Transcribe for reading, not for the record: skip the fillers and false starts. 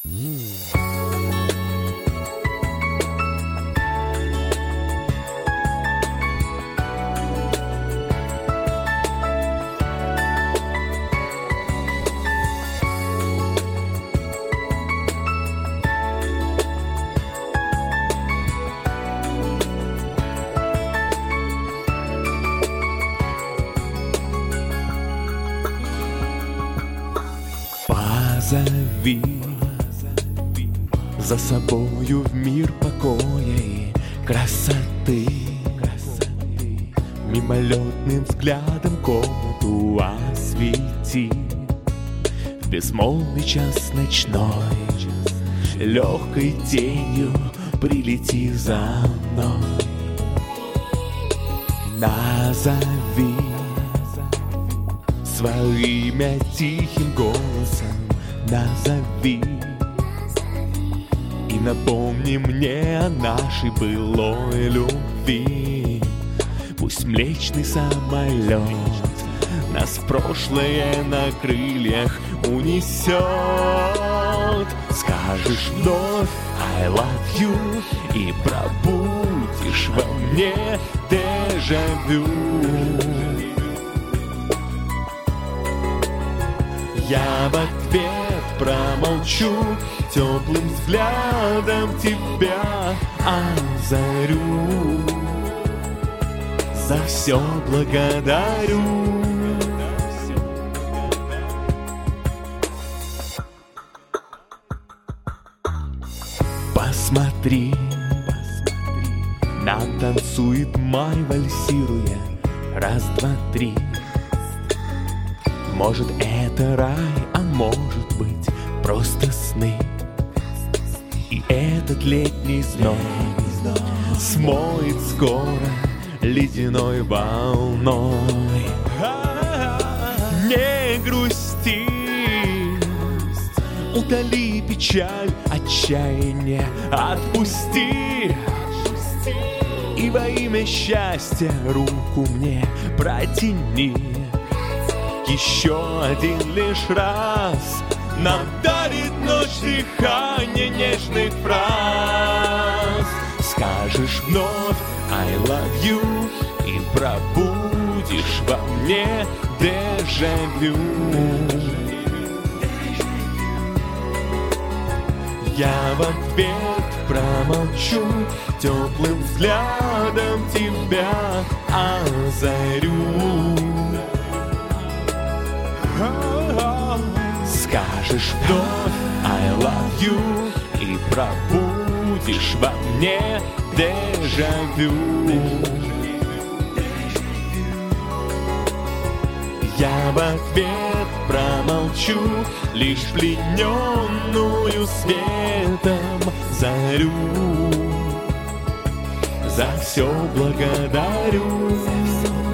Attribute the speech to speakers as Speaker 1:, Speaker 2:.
Speaker 1: Позови за собою в мир покоя и красоты, мимолетным взглядом комнату освети. В безмолвный час ночной легкой тенью прилети за мной. Назови свое имя тихим голосом, назови и напомни мне о нашей былой любви. Пусть млечный самолет нас в прошлое на крыльях унесет. Скажешь вновь I love you и пробудишь во мне дежавю. Я в ответ промолчу, теплым взглядом тебя озарю. За все благодарю. Посмотри, нам танцует май, вальсируя. Раз, два, три. Может, это рай, а может быть, просто сны. И этот летний зной смоет скоро ледяной волной. Не грусти, утоли печаль, отчаяние отпусти. И во имя счастья руку мне протяни. Еще один лишь раз нам дарит ночь дыхание нежных фраз. Скажешь вновь I love you и пробудишь во мне дежавю. Я в ответ промолчу, теплым взглядом тебя озарю. Скажешь вновь I love you и пробудишь во мне дежавю. Я в ответ промолчу, лишь плененную светом зарю. За все благодарю.